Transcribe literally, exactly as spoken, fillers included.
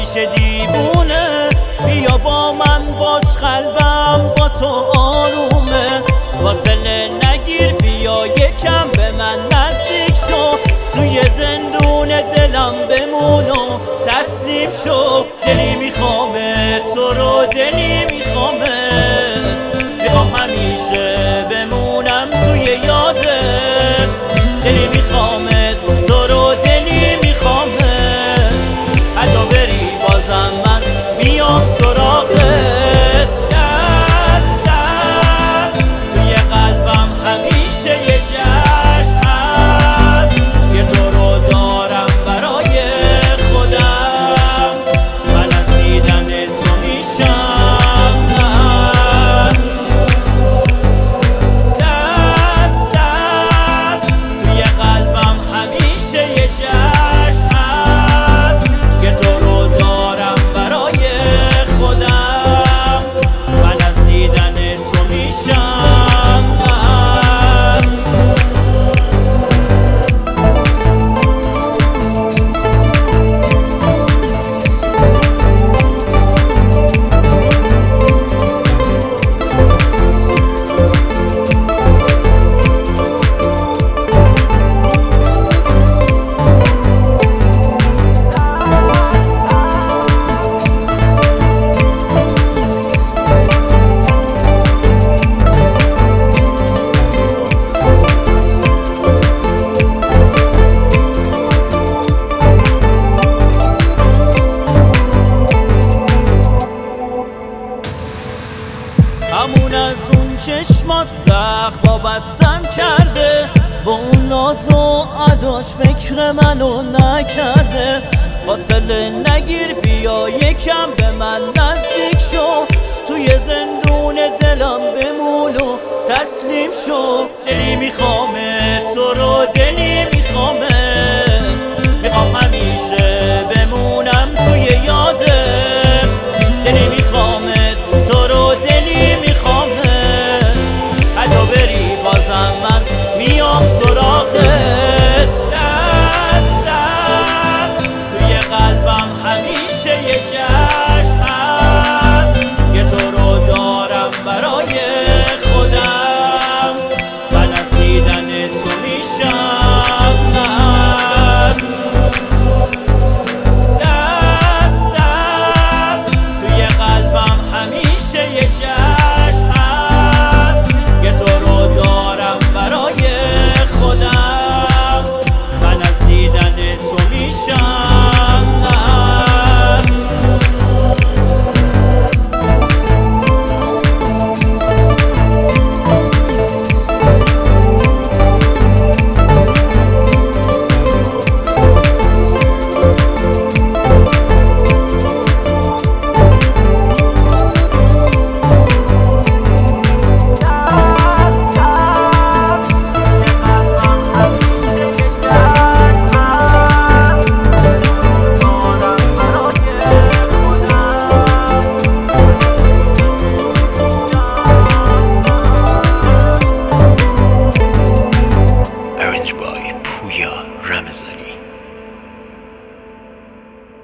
همیشه دیوونه. بیا با من باش قلبم با تو آرومه. فاصله نگیر بیا یکم به من نزدیک شو. توی زندون دلم بمون و تسلیم شو. دلی میخوامه تو رو دلی میخوامه. میخوام همیشه بمونم توی یادت. دلی میخوامه تو رو دلی میخوامه. حتی بری بازم من میام سراغت. دست دست توی قلبم همیشه یه جشن هست. یه تو رو دارم برای خودم. من از دیدن تو میشم مست. دست دست توی قلبم همیشه یه جشن هست. یه تو رو دارم برای خودم. من از دیدن تو میشم مست. همون از اون چشمات سخت وابستم کرده. با اون ناز و عداش فکر منو نکرده. فاصله نگیر بیا یکم به من نزدیک شو. توی زندون دلم بمون و تسلیم شو. دلی میخوامه تو رو دلی میخوامه. میخوام همیشه بمونم توی یادت. دلی میخوامه تو رو دلی میخوامه. حتی بری بازم من میام سراغت. دست دست توی قلبم همیشه یه جشن هست. یه تو رو دارم برای خودم. من از دیدن تو میشم مست. دست دست توی قلبم همیشه یه جشن هست. یه تو رو دارم برای خودم. من از دیدن تو میشم مست. By Puya Ramazan.